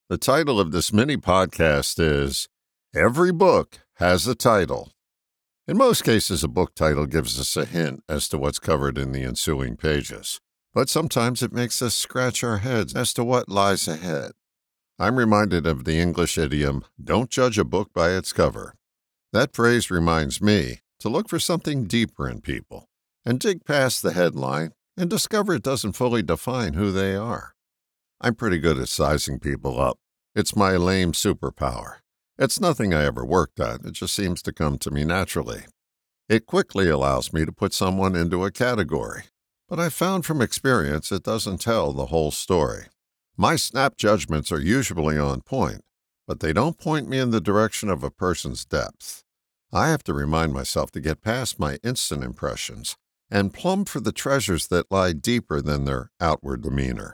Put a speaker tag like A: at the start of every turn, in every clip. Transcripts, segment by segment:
A: The title of this mini podcast is Every Book Has a Title. In most cases, a book title gives us a hint as to what's covered in the ensuing pages, but sometimes it makes us scratch our heads as to what lies ahead. I'm reminded of the English idiom, "Don't judge a book by its cover." That phrase reminds me to look for something deeper in people and dig past the headline and discover it doesn't fully define who they are. I'm pretty good at sizing people up. It's my lame superpower. It's nothing I ever worked at. It just seems to come to me naturally. It quickly allows me to put someone into a category. But I've found from experience it doesn't tell the whole story. My snap judgments are usually on point, but they don't point me in the direction of a person's depth. I have to remind myself to get past my instant impressions and plumb for the treasures that lie deeper than their outward demeanor.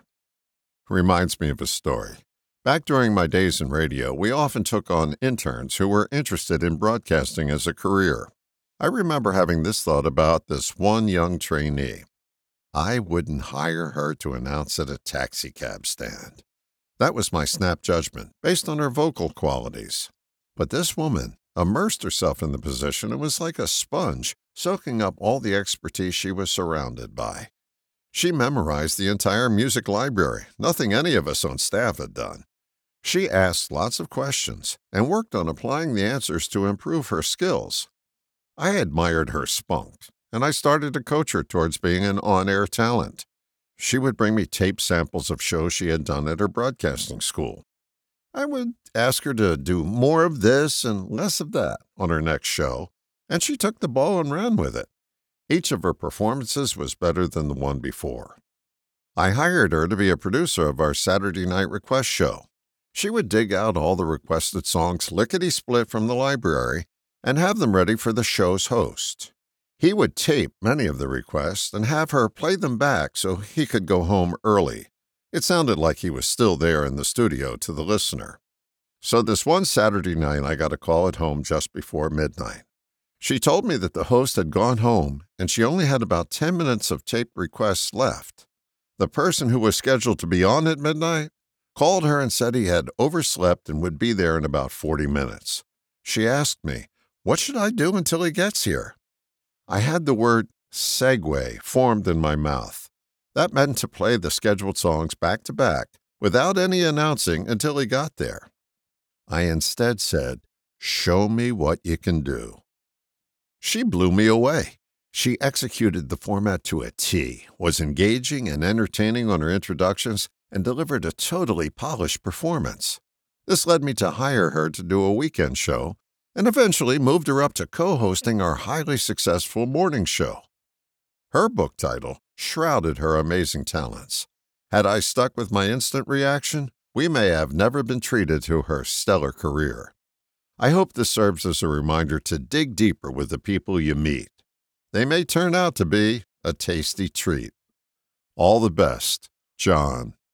A: Reminds me of a story. Back during my days in radio, we often took on interns who were interested in broadcasting as a career. I remember having this thought about this one young trainee. I wouldn't hire her to announce at a taxicab stand. That was my snap judgment, based on her vocal qualities. But this woman immersed herself in the position and was like a sponge, soaking up all the expertise she was surrounded by. She memorized the entire music library, nothing any of us on staff had done. She asked lots of questions and worked on applying the answers to improve her skills. I admired her spunk, and I started to coach her towards being an on-air talent. She would bring me tape samples of shows she had done at her broadcasting school. I would ask her to do more of this and less of that on her next show, and she took the ball and ran with it. Each of her performances was better than the one before. I hired her to be a producer of our Saturday night request show. She would dig out all the requested songs lickety-split from the library and have them ready for the show's host. He would tape many of the requests and have her play them back so he could go home early. It sounded like he was still there in the studio to the listener. So this one Saturday night, I got a call at home just before midnight. She told me that the host had gone home and she only had about 10 minutes of tape requests left. The person who was scheduled to be on at midnight called her and said he had overslept and would be there in about 40 minutes. She asked me, what should I do until he gets here? I had the word segue formed in my mouth. That meant to play the scheduled songs back to back without any announcing until he got there. I instead said, show me what you can do. She blew me away. She executed the format to a T, was engaging and entertaining on her introductions, and delivered a totally polished performance. This led me to hire her to do a weekend show, and eventually moved her up to co-hosting our highly successful morning show. Her book title shrouded her amazing talents. Had I stuck with my instant reaction, we may have never been treated to her stellar career. I hope this serves as a reminder to dig deeper with the people you meet. They may turn out to be a tasty treat. All the best, John.